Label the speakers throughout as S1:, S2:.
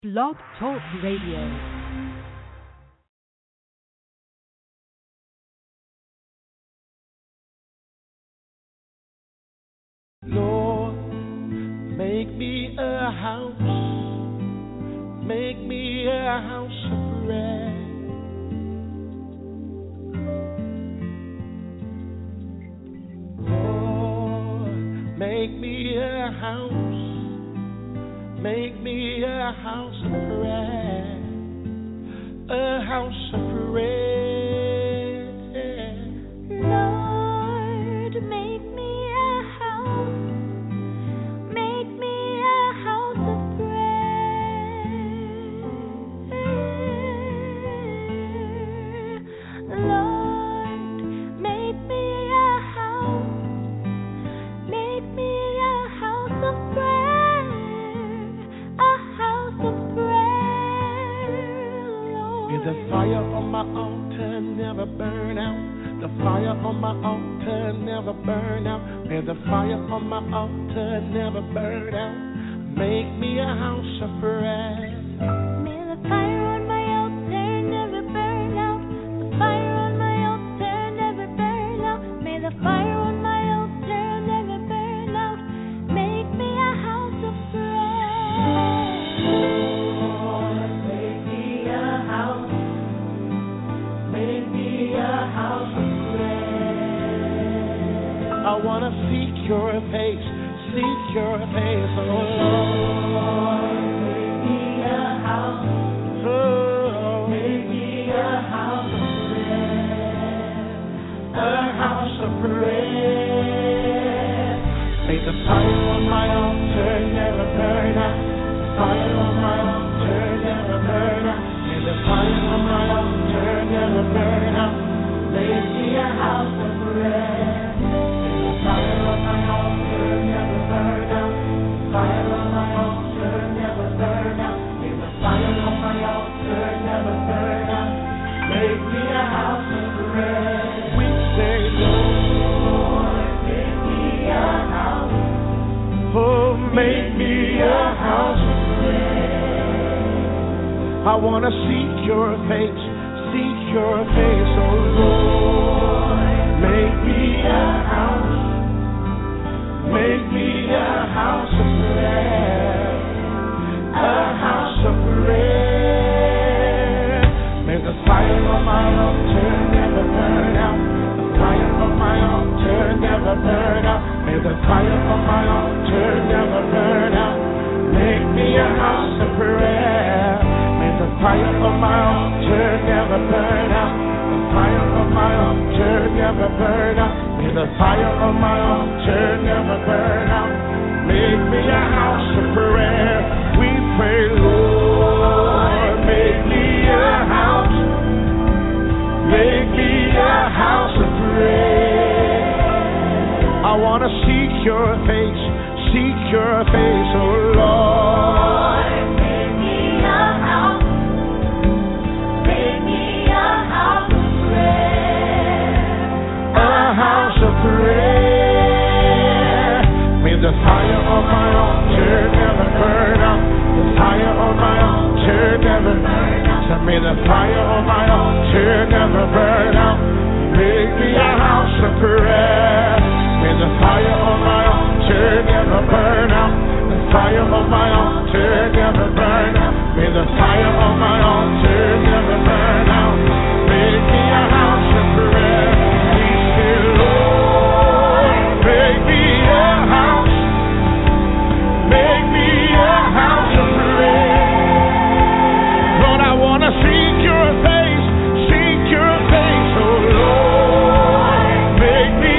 S1: Blog Talk Radio.
S2: Lord, make me a house, make me a house of prayer. Lord, make me a house, make me a house of prayer, a house of prayer.
S3: Lord, make me a house, make me a house of prayer. Lord, make me a house, make me a house of prayer, a house of prayer. Lord.
S2: May the fire on my altar never burn out. The fire on my altar never burn out. May the fire on my altar never burn out. Make me a house of prayer.
S3: May the fire on my altar never burn out. The fire on my altar never burn out. May the fire on my altar never burn out. Make me a house of prayer. Lord, make me a house. Make me a house of prayer.
S2: I want to seek your face, oh Lord.
S3: Make me a house.
S2: Oh,
S3: Make me a house of prayer.
S2: a house of prayer. May the fire on my altar never burn out. The fire on my altar never burn out. May the fire on my altar never burn out. Make me a house of prayer. May the fire on my altar never burn out. The fire on my altar never burn out. May the fire on my altar never burn out. Make me a house of prayer. We say, Lord,
S3: Make me a house.
S2: oh, make me a house of prayer. I want to seek your face, oh Lord. Make me a house, make me a house of prayer, a house of prayer. May the fire on my altar never burn out. The fire on my altar never burn out. May the fire on my altar never burn out. Make me a house of prayer. May the fire on my altar never burn out. The fire on my altar never burn out. May the fire on my altar never burn out. Make me a house of prayer. We pray, Lord, make me a house. Make me a house of prayer. I want to seek your face, oh Lord.
S3: Make me a house. Make me a house of prayer.
S2: A house of prayer. May the fire on my altar never burn out. The fire on my altar never burn out. So may the fire on my altar never burn out. Make me a house of prayer. May the fire on my altar never burn out. The fire on my altar never burn out. May the fire on my altar never burn out. Make me a house of prayer. We say, Lord, make me a house. Make me a house of prayer. Lord, I want to seek your face, oh Lord. Make me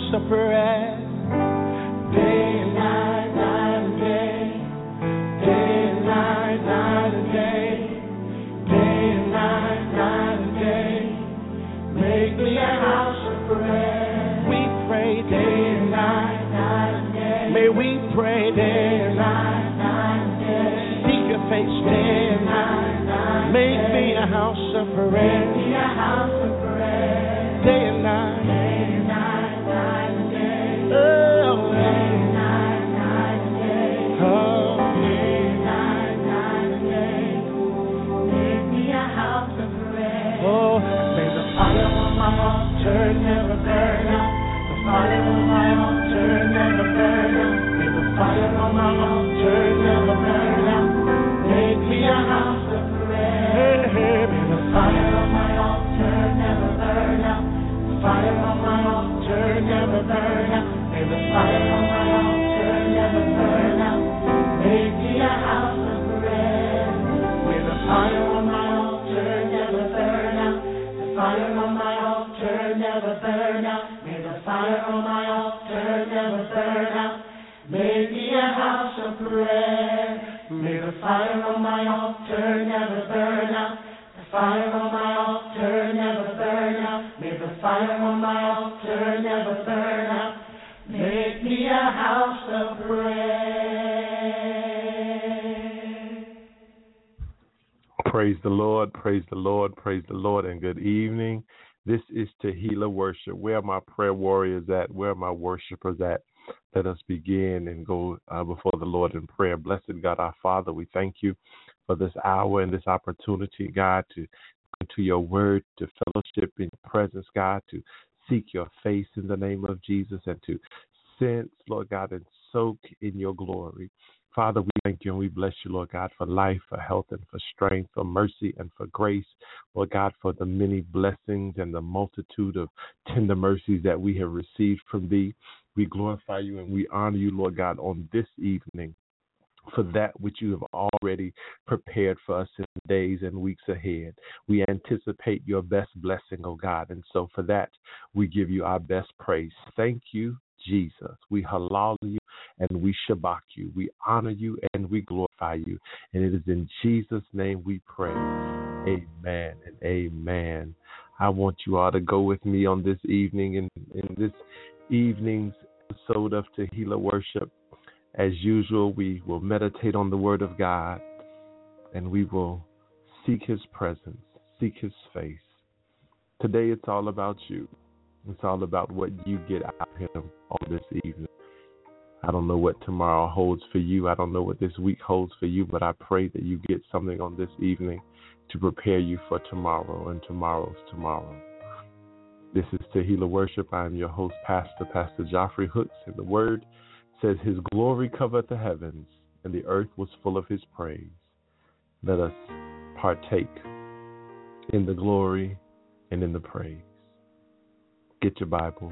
S2: of prayer. Day and night, night and day. Day and night, night and day. Day and night, night and day. Make me a house of prayer. We pray day and night, night and day. May we pray day and night, night and day. Seek your face day and night, night. Make me a house of prayer. Make me a house of prayer. Day and night. Day and night, night and day. Oh, day and night, night and day. Oh, day and night, night and day. Make me a house of prayer. Oh, may the fire on my altar never burn out. The fire on my altar never burn out. May the fire on my altar never burn out. Make me a house of prayer. May the fire on my altar never burn out. The fire on my altar never burn out. May the fire on my altar never burn out. Make me a house of prayer. May the fire on my altar never burn out. The fire on my altar never burn out. May the fire on my altar never burn out. Make me a house of prayer. May the fire on my altar never burn out. The fire on my altar never burn out. May the fire on my altar never burn out. Make me a house of prayer.
S4: Praise the Lord, praise the Lord, praise the Lord, and good evening. This is Tehillah Worship. Where are my prayer warriors at? Where are my worshipers at? Let us begin and go before the Lord in prayer. Blessed God, our Father, we thank you for this hour and this opportunity, God, to come to your word, to fellowship in your presence, God, to seek your face in the name of Jesus, and to sense, Lord God, and soak in your glory. Father, we thank you and we bless you, Lord God, for life, for health, and for strength, for mercy, and for grace. Lord God, for the many blessings and the multitude of tender mercies that we have received from thee. We glorify you and we honor you, Lord God, on this evening for that which you have already prepared for us in the days and weeks ahead. We anticipate your best blessing, oh God, and so for that, we give you our best praise. Thank you, Jesus. We halal you and we shabak you. We honor you and we glorify you. And it is in Jesus' name we pray. Amen and amen. I want you all to go with me on this evening in this evening's episode of Tehillah Worship. As usual, we will meditate on the Word of God and we will seek His presence, seek His face. Today it's all about you. It's all about what you get out of Him on this evening. I don't know what tomorrow holds for you. I don't know what this week holds for you, but I pray that you get something on this evening to prepare you for tomorrow and tomorrow's tomorrow. This is Tehillah Worship. I am your host, Pastor Joffrey Hooks, and the Word says, His glory covered the heavens, and the earth was full of His praise. Let us partake in the glory and in the praise. Get your Bibles,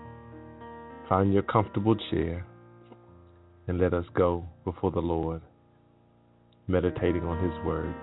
S4: find your comfortable chair, and let us go before the Lord, meditating on His Word.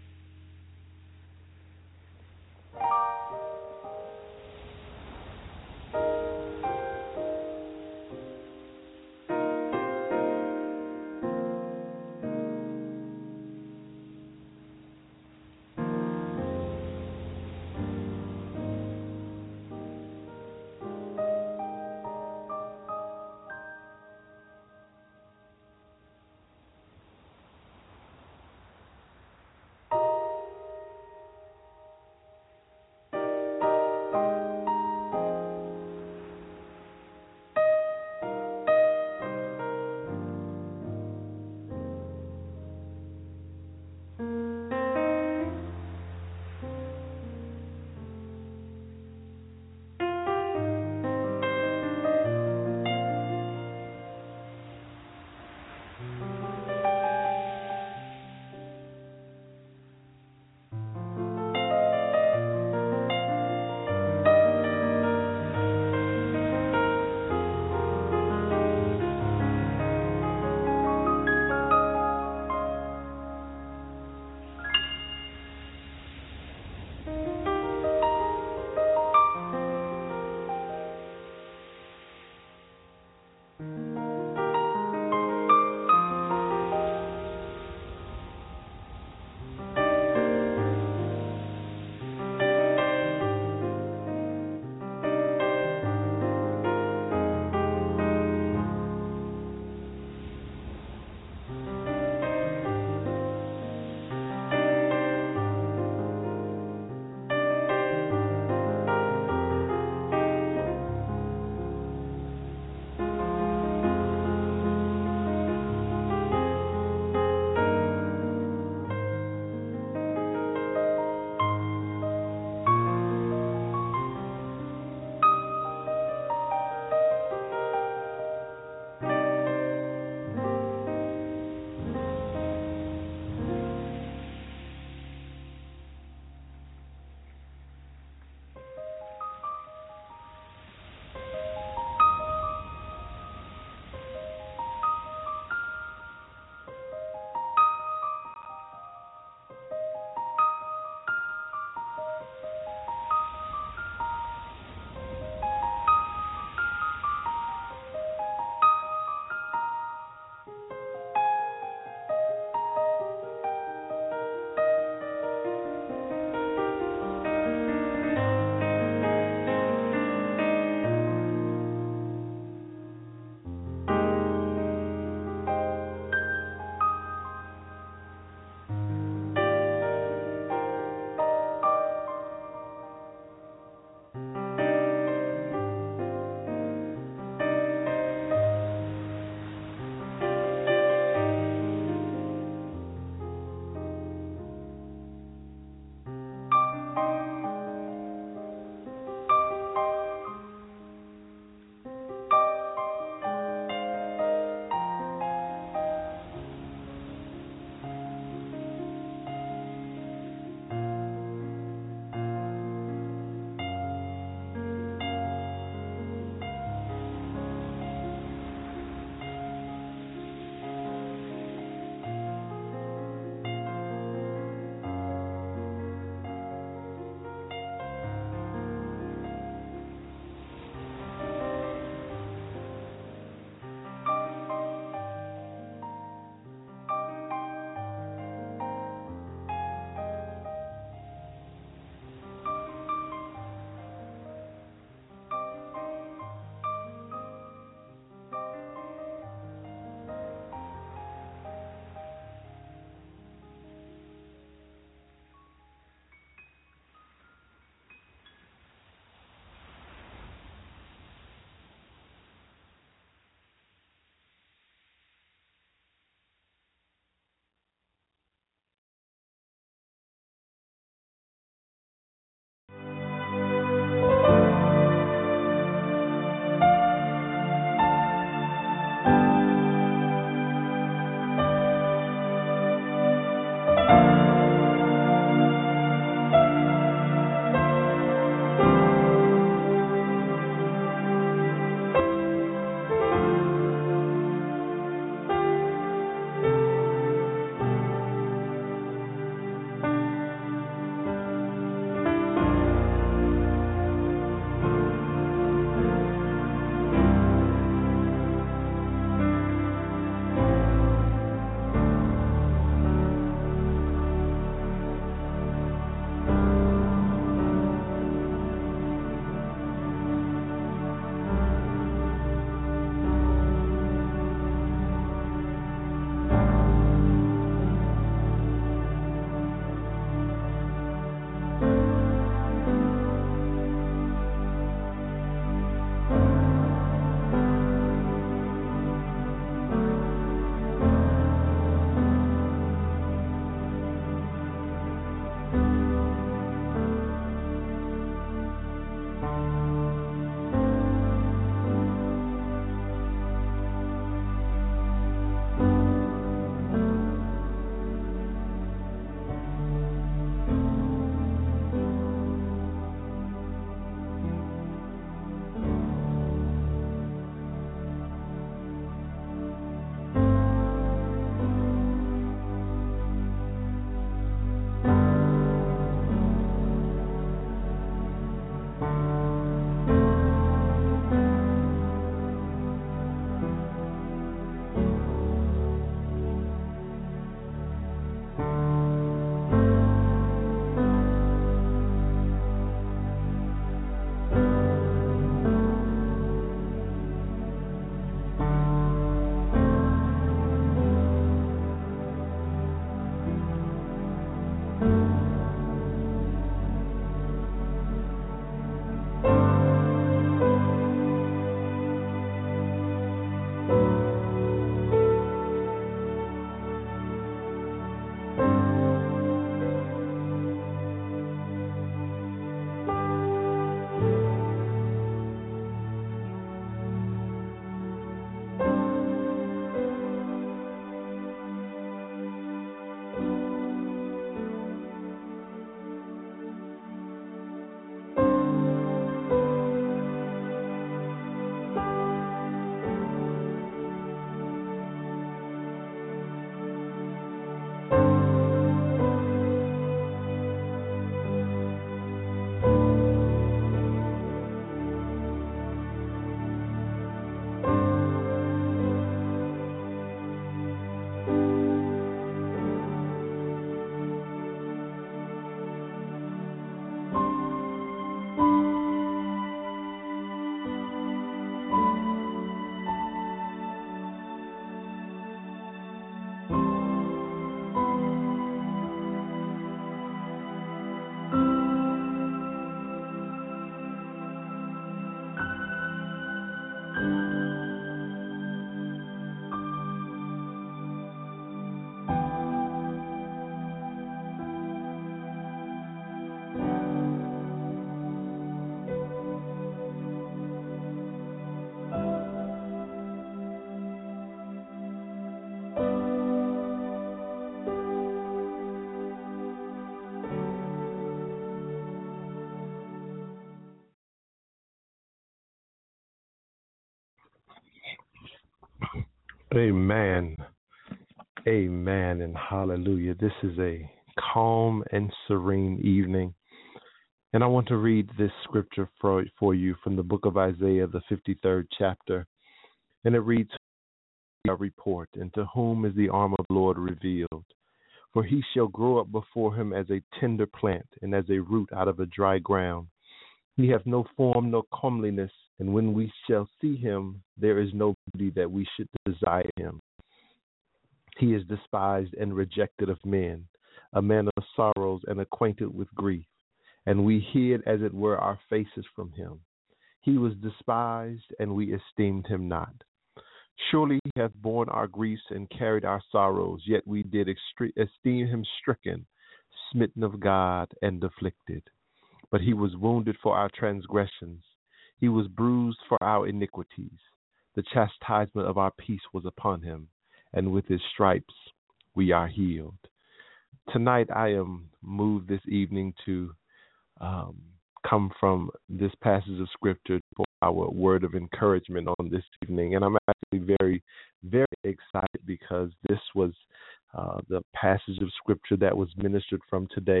S4: Amen. Amen and hallelujah. This is a calm and serene evening. And I want to read this scripture for you from the book of Isaiah, the 53rd chapter. And it reads, a report, and to whom is the arm of the Lord revealed? For he shall grow up before him as a tender plant, and as a root out of a dry ground. He hath no form nor comeliness, and when we shall see him, there is no beauty that we should desire him. He is despised and rejected of men, a man of sorrows and acquainted with grief, and we hid as it were our faces from him. He was despised, and we esteemed him not. Surely he hath borne our griefs and carried our sorrows, yet we did esteem him stricken, smitten of God, and afflicted. But he was wounded for our transgressions. He was bruised for our iniquities. The chastisement of our peace was upon him, and with his stripes we are healed. Tonight I am moved this evening to come from this passage of scripture for our word of encouragement on this evening. And I'm actually very, very excited because this was the passage of scripture that was ministered from today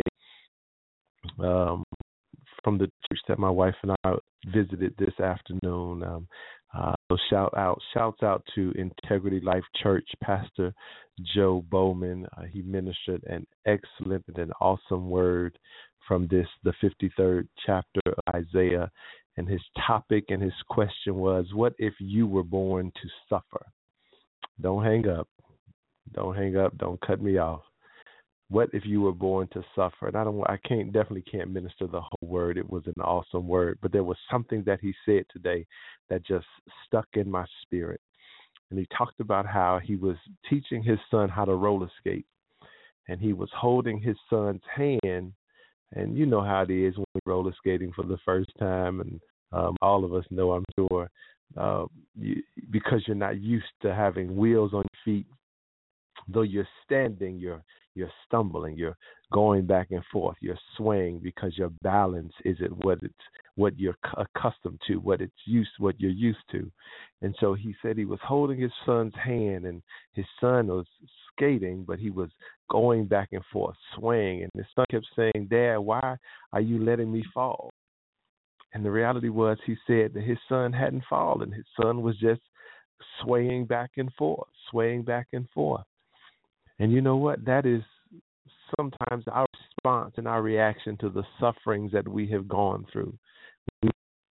S4: from the church that my wife and I visited this afternoon. So shouts out to Integrity Life Church, Pastor Joe Bowman. He ministered an excellent and an awesome word from the 53rd chapter of Isaiah. And his topic and his question was, what if you were born to suffer? Don't hang up. Don't hang up. Don't cut me off. What if you were born to suffer? And I definitely can't minister the whole word. It was an awesome word, but there was something that he said today that just stuck in my spirit. And he talked about how he was teaching his son how to roller skate, and he was holding his son's hand. And you know how it is when you're roller skating for the first time, and all of us know, I'm sure, because you're not used to having wheels on your feet. Though you're standing, you're stumbling, you're going back and forth, you're swaying because your balance isn't what you're accustomed to, what you're used to. And so he said he was holding his son's hand, and his son was skating, but he was going back and forth, swaying. And his son kept saying, "Dad, why are you letting me fall?" And the reality was, he said that his son hadn't fallen. His son was just swaying back and forth, swaying back and forth. And you know what? That is sometimes our response and our reaction to the sufferings that we have gone through. We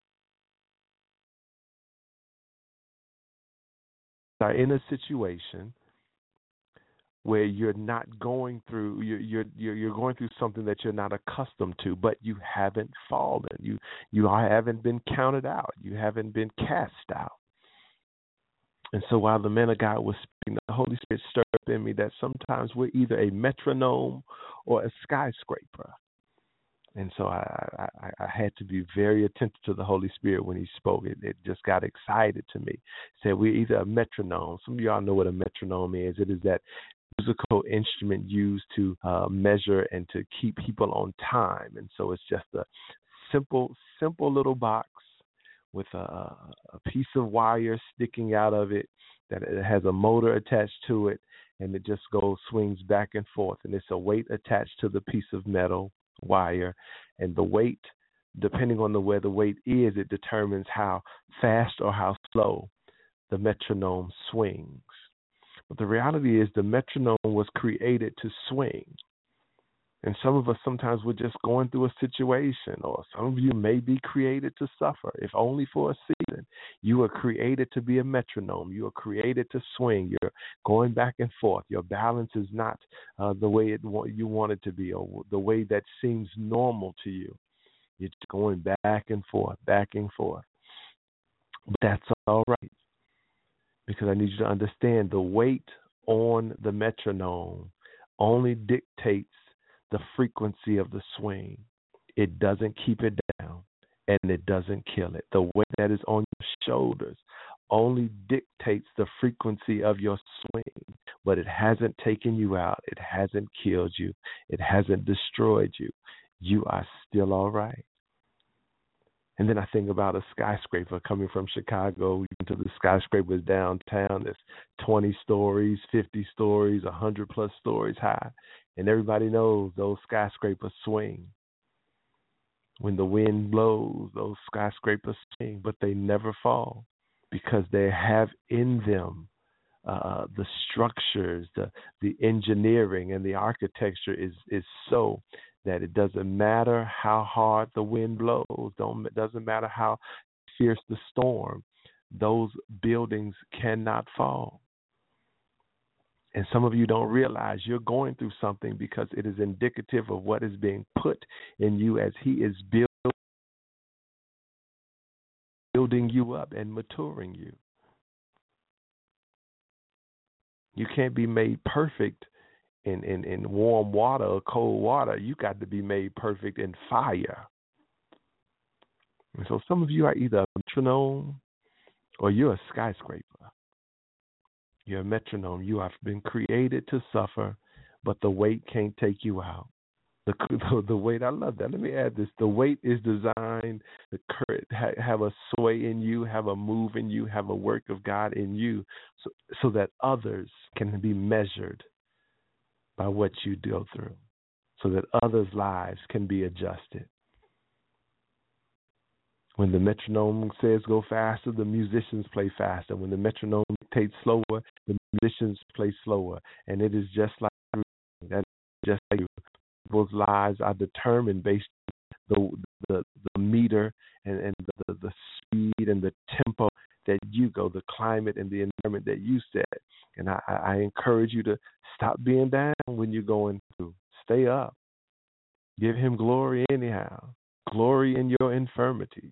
S4: are in a situation where you're not going through, you're going through something that you're not accustomed to, but you haven't fallen. You haven't been counted out. You haven't been cast out. And so while the man of God was speaking, the Holy Spirit stirred up in me that sometimes we're either a metronome or a skyscraper. And so I had to be very attentive to the Holy Spirit when he spoke. It just got excited to me. It said we're either a metronome. Some of y'all know what a metronome is. It is that musical instrument used to measure and to keep people on time. And so it's just a simple little box with a piece of wire sticking out of it, that it has a motor attached to it, and it just swings back and forth. And it's a weight attached to the piece of metal wire, and the weight, depending on where the weight is, it determines how fast or how slow the metronome swings. But the reality is the metronome was created to swing. And some of us sometimes we're just going through a situation, or some of you may be created to suffer, if only for a season. You are created to be a metronome. You are created to swing. You're going back and forth. Your balance is not the way you want it to be, or the way that seems normal to you. You're just going back and forth, back and forth. But that's all right, because I need you to understand the weight on the metronome only dictates the frequency of the swing. It doesn't keep it down, and it doesn't kill it. The weight that is on your shoulders only dictates the frequency of your swing, but it hasn't taken you out. It hasn't killed you. It hasn't destroyed you. You are still all right. And then I think about a skyscraper coming from Chicago into the skyscrapers downtown that's 20 stories, 50 stories, 100 plus stories high. And everybody knows those skyscrapers swing. When the wind blows, those skyscrapers swing, but they never fall because they have in them the structures, the engineering, and the architecture is so that it doesn't matter how hard the wind blows, doesn't matter how fierce the storm, those buildings cannot fall. And some of you don't realize you're going through something because it is indicative of what is being put in you as He is building you up and maturing you. You can't be made perfect in warm water or cold water. You got to be made perfect in fire. And so some of you are either a metronome or you're a skyscraper. You're a metronome. You have been created to suffer, but the weight can't take you out. The weight, I love that. Let me add this. The weight is designed to have a sway in you, have a move in you, have a work of God in you, so that others can be measured by what you go through, so that others' lives can be adjusted. When the metronome says go faster, the musicians play faster. When the metronome dictates slower, the musicians play slower. And it is just like that. Just like people's lives are determined based on the meter and the speed and the tempo that you go, the climate and the environment that you set. And I encourage you to stop being down when you're going through. Stay up. Give Him glory anyhow. Glory in your infirmities.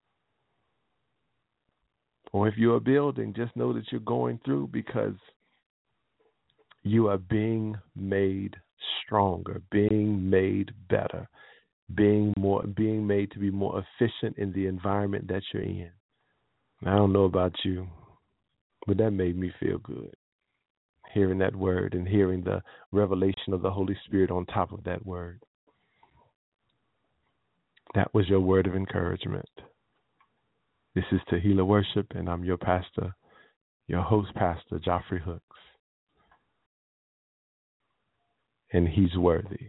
S4: Or if you're a building, just know that you're going through because you are being made stronger, being made better, being made to be more efficient in the environment that you're in. I don't know about you, but that made me feel good, hearing that word and hearing the revelation of the Holy Spirit on top of that word. That was your word of encouragement. This is Tehillah Worship, and I'm your pastor, your host, Pastor Geoffrey Hooks. And He's worthy.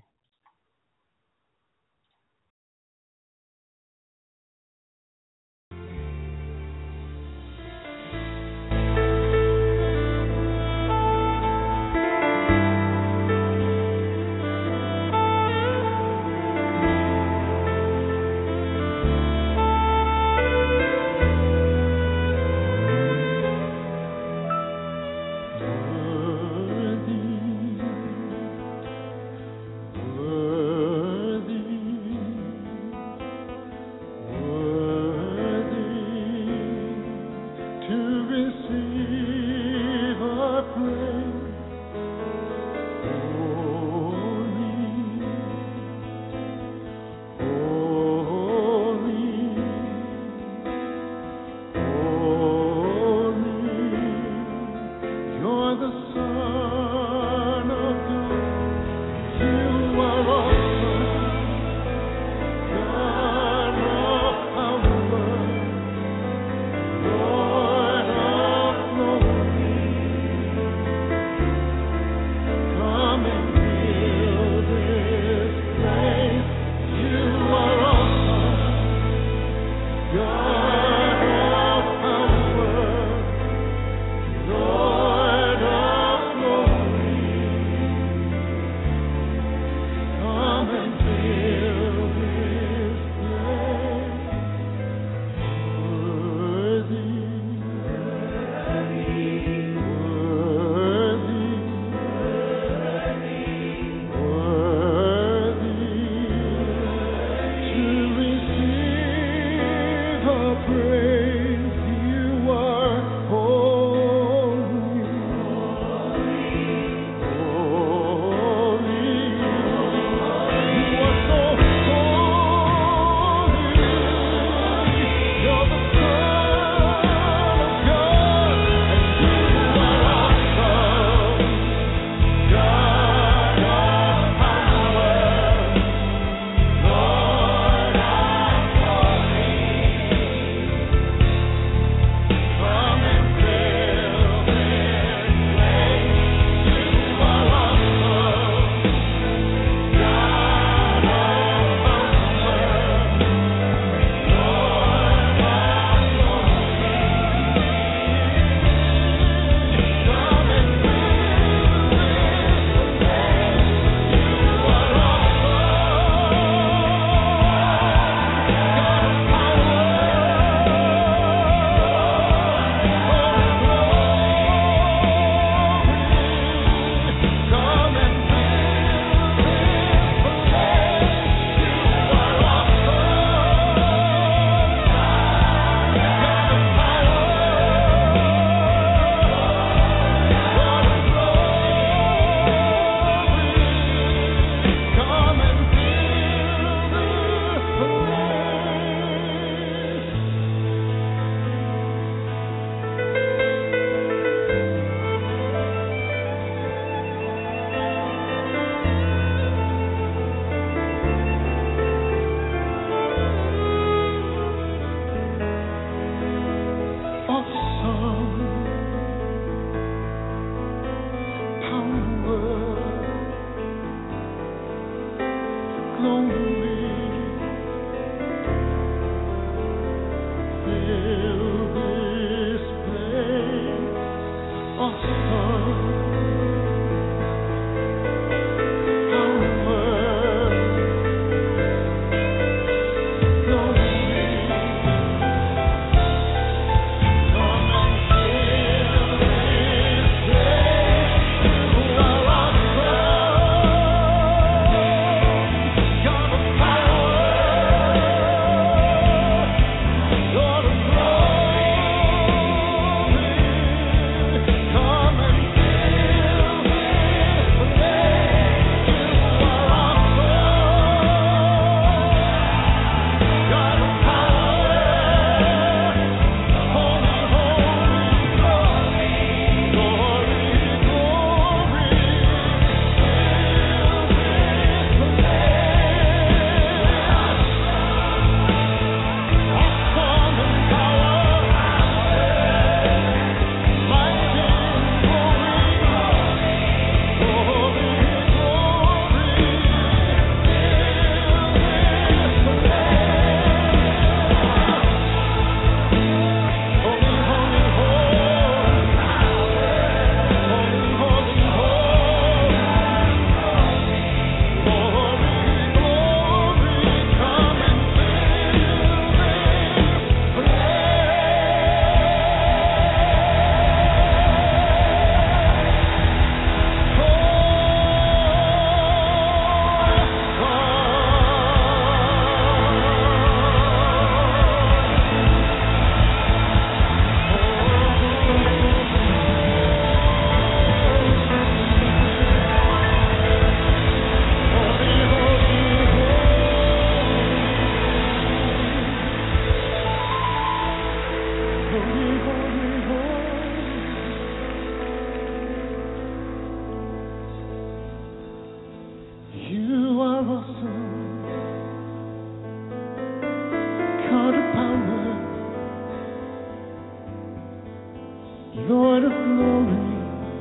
S2: Lord of glory,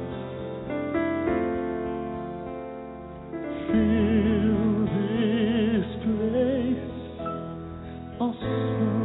S2: fill this place, awesome.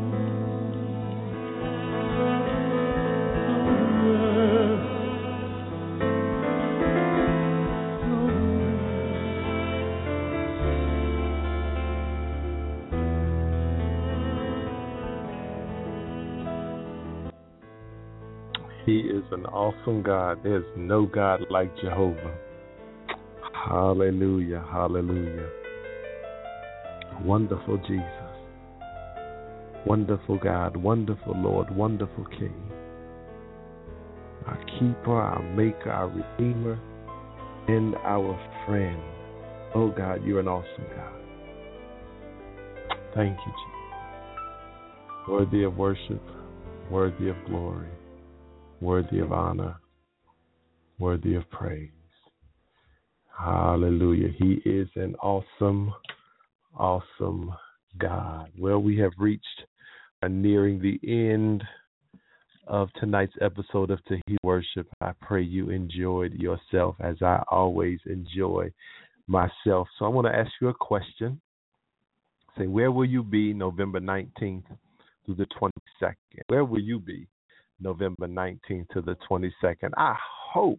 S4: He is an awesome God. There's no God like Jehovah. Hallelujah, hallelujah. Wonderful Jesus. Wonderful God, wonderful Lord, wonderful King. Our keeper, our maker, our redeemer, and our friend. Oh God, you're an awesome God. Thank you, Jesus. Worthy of worship, worthy of glory, worthy of honor, worthy of praise. Hallelujah. He is an awesome, awesome God. Well, we have reached nearing the end of tonight's episode of Tahiti Worship. I pray you enjoyed yourself as I always enjoy myself. So I want to ask you a question. Say, where will you be November 19th through the 22nd? Where will you be November 19th to the 22nd? I hope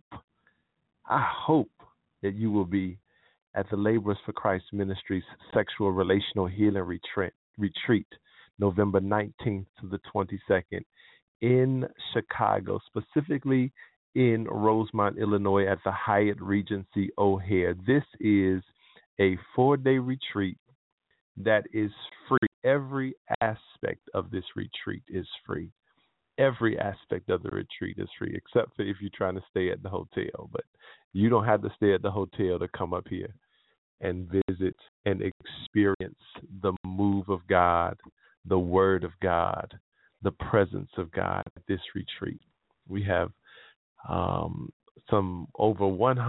S4: that you will be at the Laborers for Christ Ministries Sexual Relational Healing Retreat, November 19th to the 22nd in Chicago, specifically in Rosemont, Illinois at the Hyatt Regency O'Hare. This is a 4-day retreat that is free. Every aspect of this retreat is free. Every aspect of the retreat is free, except for if you're trying to stay at the hotel. But you don't have to stay at the hotel to come up here and visit and experience the move of God, the word of God, the presence of God at this retreat. We have some over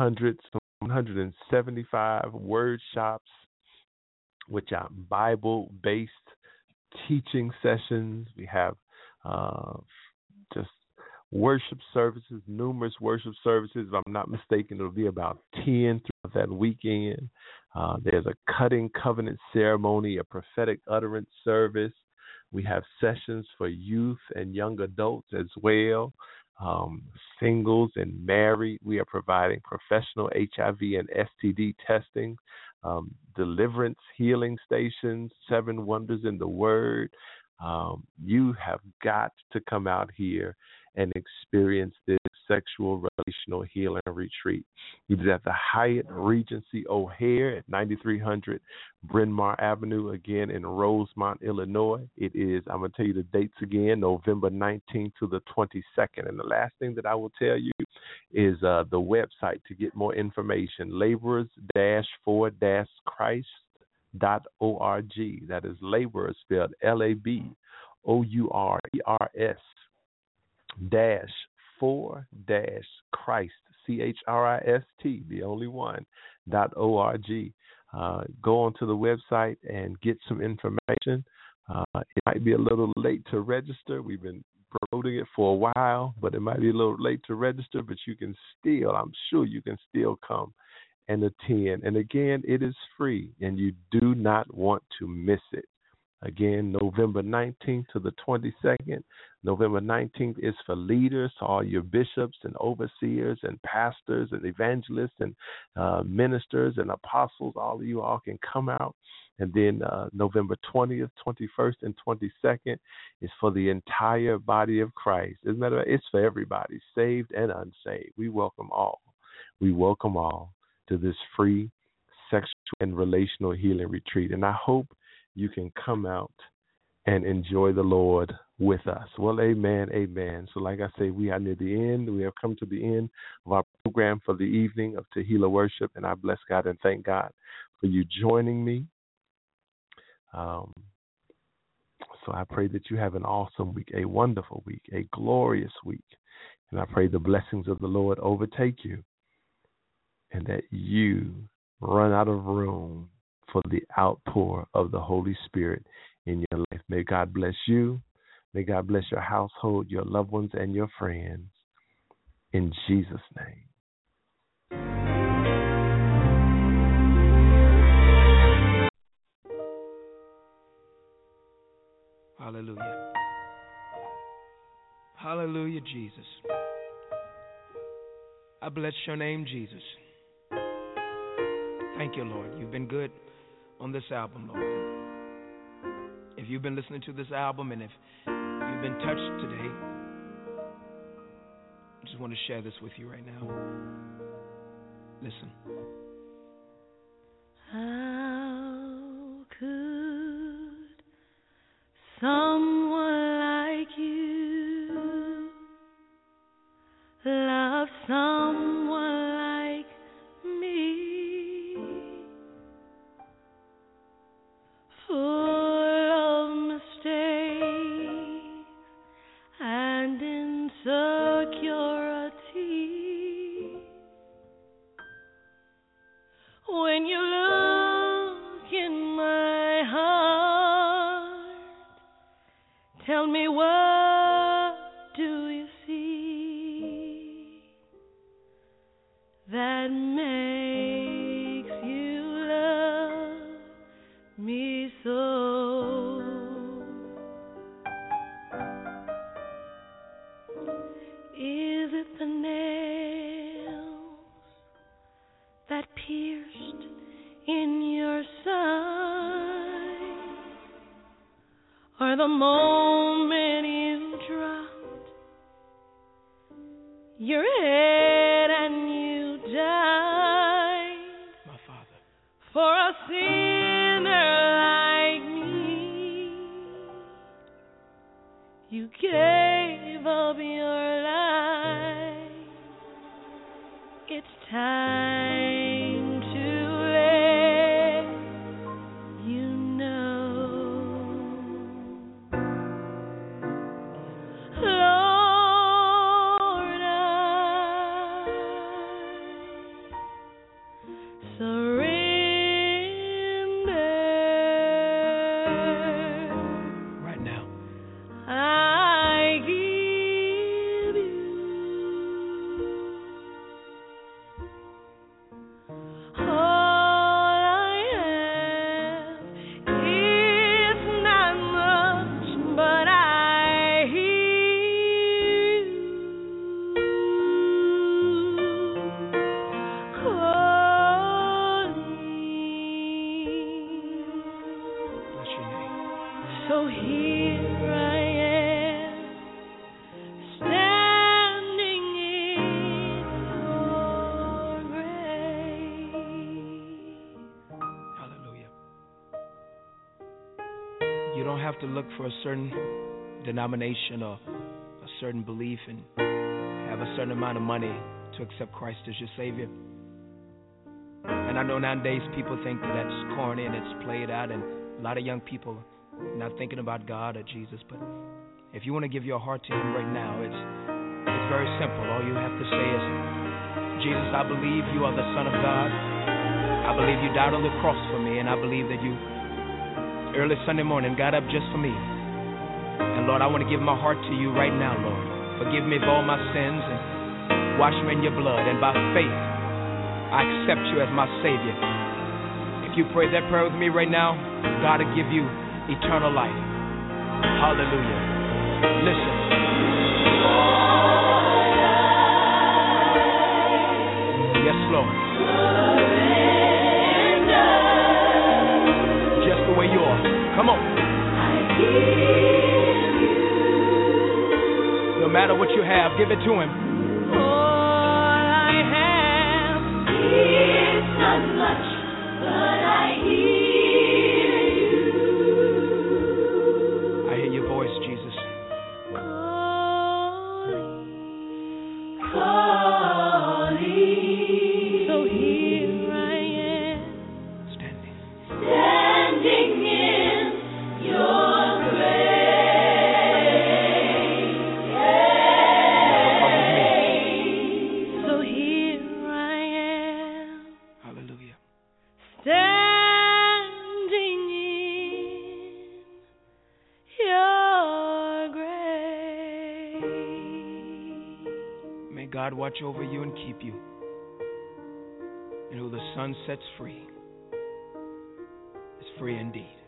S4: 175 workshops, which are Bible-based teaching sessions. We have just worship services, numerous worship services. If I'm not mistaken, it'll be about 10 throughout that weekend. There's a cutting covenant ceremony, a prophetic utterance service. We have sessions for youth and young adults as well. singles and married. We are providing professional HIV and STD testing, deliverance, healing stations, 7 wonders in the Word. You have got to come out here and experience this sexual relational healing retreat. It is at the Hyatt Regency O'Hare at 9300 Bryn Mawr Avenue, again in Rosemont, Illinois. It is, I'm going to tell you the dates again, November 19th to the 22nd. And the last thing that I will tell you is the website to get more information, laborers-for-christ.org. That is laborers spelled LABOURERS -for-Christ, CHRIST, the only one, .org. Go onto the website and get some information. It might be a little late to register. We've been promoting it for a while, but it might be a little late to register, but you can still, I'm sure you can still come and attend. And again, it is free, and you do not want to miss it. Again, November 19th to the 22nd. November 19th is for leaders, so all your bishops and overseers and pastors and evangelists and ministers and apostles, all of you all can come out. And then November 20th, 21st, and 22nd is for the entire body of Christ. As a matter of fact, it's for everybody, saved and unsaved. We welcome all. We welcome all to this free sexual and relational healing retreat. And I hope you can come out and enjoy the Lord with us. Well, amen, amen. So like I say, we are near the end. We have come to the end of our program for the evening of Tehillah Worship, and I bless God and thank God for you joining me. So I pray that you have an awesome week, a wonderful week, a glorious week. And I pray the blessings of the Lord overtake you and that you run out of room for the outpour of the Holy Spirit in your life. May God bless you. May God bless your household, your loved ones, and your friends. In Jesus' name.
S5: Hallelujah. Hallelujah, Jesus. I bless your name, Jesus. Thank you, Lord. You've been good on this album, Lord. If you've been listening to this album and if you've been touched today, I just want to share this with you right now. Listen.
S3: How could someone like you love someone like me? Full of mistakes and insecurity. When you look in my heart, tell me, what do you see that makes you love me so? Is it the nails that pierced in your side, or the moment you dropped your head and you died?
S5: My Father.
S3: For a sinner like me, you gave up your life. It's time to let you know, Lord, I surrender.
S5: Right now.
S3: I give you
S5: have to look for a certain denomination or a certain belief and have a certain amount of money to accept Christ as your Savior. And I know nowadays people think that that's corny and it's played out, and a lot of young people not thinking about God or Jesus. But if you want to give your heart to Him right now, it's very simple. All you have to say is, Jesus, I believe you are the Son of God. I believe you died on the cross for me, and I believe that you early Sunday morning got up just for me. And Lord, I want to give my heart to you right now, Lord. Forgive me of all my sins and wash me in your blood. And by faith, I accept you as my Savior. If you pray that prayer with me right now, God will give you eternal life. Hallelujah. Listen. Yes, Lord. Just the way you are. Come on. No matter what you have, give it to Him.
S3: All I have is not much, but I hear you.
S5: I hear your voice, Jesus.
S3: Calling. So here I am,
S5: Standing.
S3: standing in your grace. So here I am,
S5: Hallelujah.
S3: standing in your grace.
S5: May God watch over you and keep you. And who the Son sets free is free indeed.